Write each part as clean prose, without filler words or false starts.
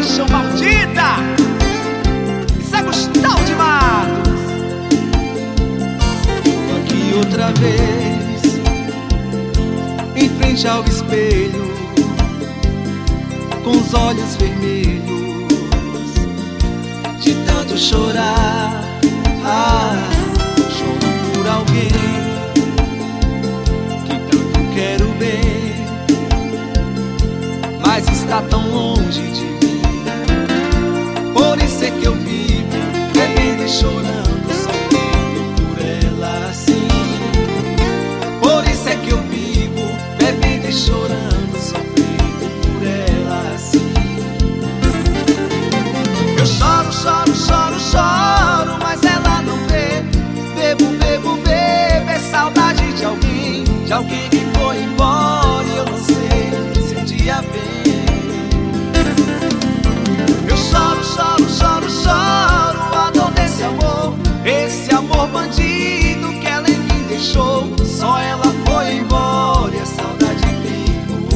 paixão maldita. Isso é Gustavo de Matos. Tô aqui outra vez, em frente ao espelho, com os olhos vermelhos, de tanto chorar. Choro por alguém que tanto quero bem, mas está tão longe de mim. Por isso é que eu vivo bebendo e chorando, sofrendo por ela assim. Por isso é que eu vivo bebendo e chorando, sofrendo por ela assim. Eu choro, choro, choro, choro, mas ela não vê. Bebo, bebo, bebo, é saudade de alguém que foi embora e eu não sei se um dia vem. Eu choro, choro, choro, choro, a dor desse amor, esse amor bandido que ela em mim deixou. Só ela foi embora e a saudade ficou.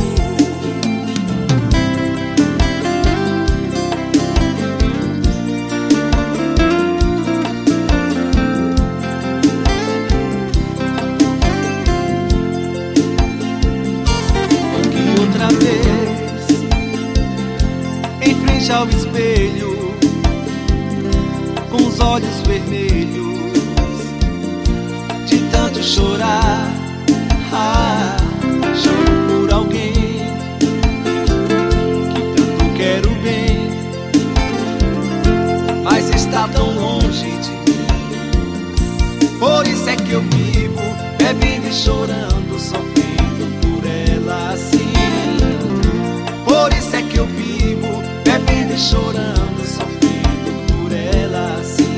Aqui outra vez, em frente ao espelho, com os olhos vermelhos, de tanto chorar. Choro por alguém que tanto quero bem, mas está tão longe de mim. Por isso é que eu vivo bebendo e chorando, sofrendo por ela assim. Por isso é que eu vivo bebendo e chorando, sofrendo por ela assim.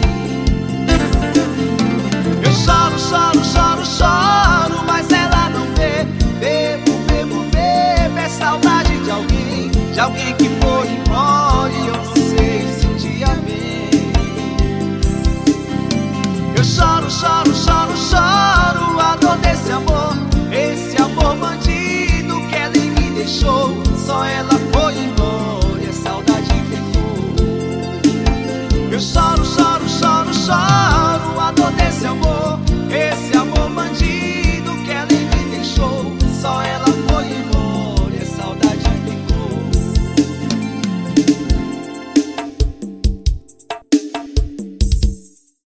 Eu choro, choro, choro, choro, mas ela não vê. Bebo, bebo, bebo, é saudade de alguém que foi embora e eu não sei se um dia vem. Eu choro, choro, choro, choro, a dor desse amor, esse amor bandido que ela em mim deixou. Só ela foi embora e a saudade ficou. Eu choro, choro, choro, choro.